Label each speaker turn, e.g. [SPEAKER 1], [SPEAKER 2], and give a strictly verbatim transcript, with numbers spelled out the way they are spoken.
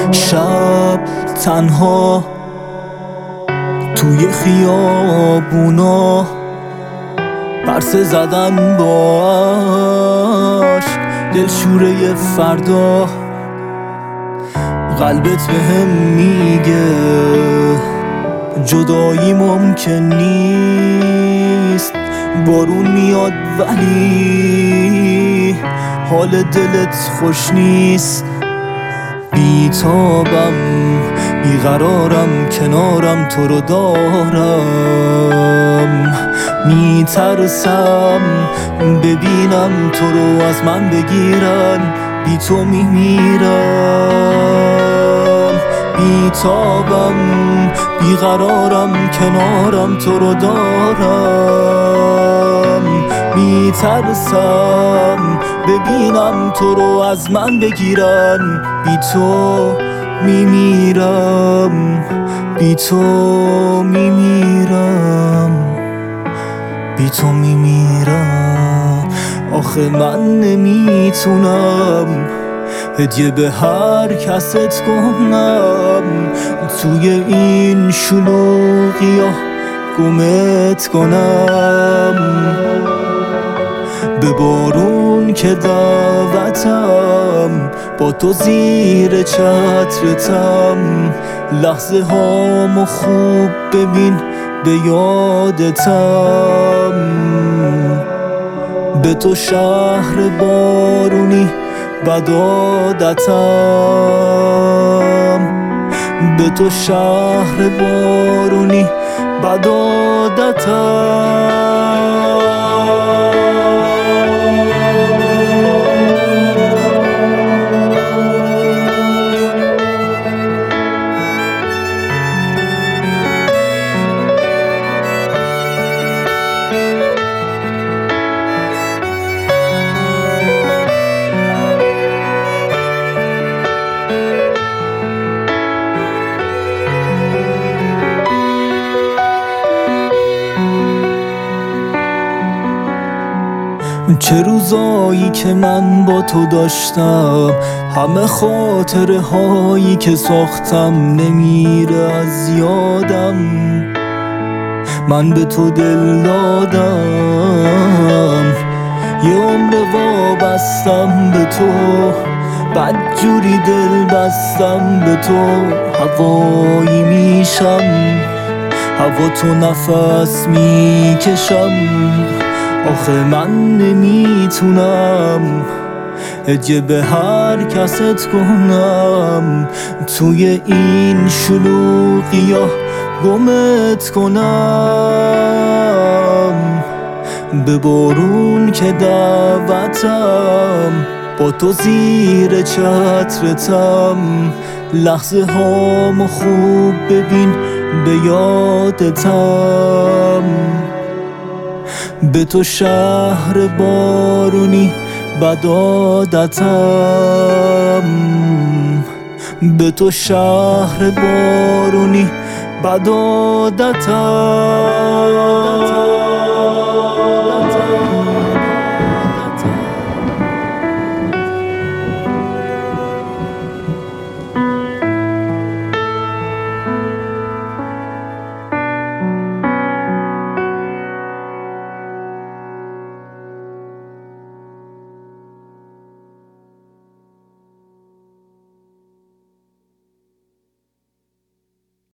[SPEAKER 1] شب تنها توی خیابونا، پرسه زدن با عشق، دلشوره فردا. قلبت بهم میگه جدایی ممکن نیست، بارون میاد ولی حال دلت خوش نیست. بیتابم بیقرارم کنارم تو رو دارم، میترسم ببینم تو رو از من بگیرن، بی تو میمیرم. بیتابم بیقرارم کنارم تو رو دارم، میترسم ببینم تو رو از من بگیرن، بی تو میمیرم، بی تو میمیرم، بی تو میمیرم. آخه من نمیتونم هدیه به هر کست کنم، توی این شلوغی ها گمت کنم. به بارون که دعوتم، با تو زیر چترتم، لحظه هامو خوب ببین به یادتم. به تو شهر بارونی بد عادتم، به تو شهر بارونی بد عادتم. چه روزایی که من با تو داشتم، همه خاطره هایی که ساختم نمیره از یادم. من به تو دل دادم، یه عمر وابستم به تو، بدجوری دل بستم به تو. هوایی میشم، هوا تو نفس میکشم. آخه من نمیتونم هدیه به هر کست کنم، توی این شلوغی ها گمت کنم. به بارون که دعوتم، با تو زیر چترتم، لحظه هامو خوب ببین به یادتم. به تو شهر بارونی بد عادتم، به تو شهر بارونی بد عادتم.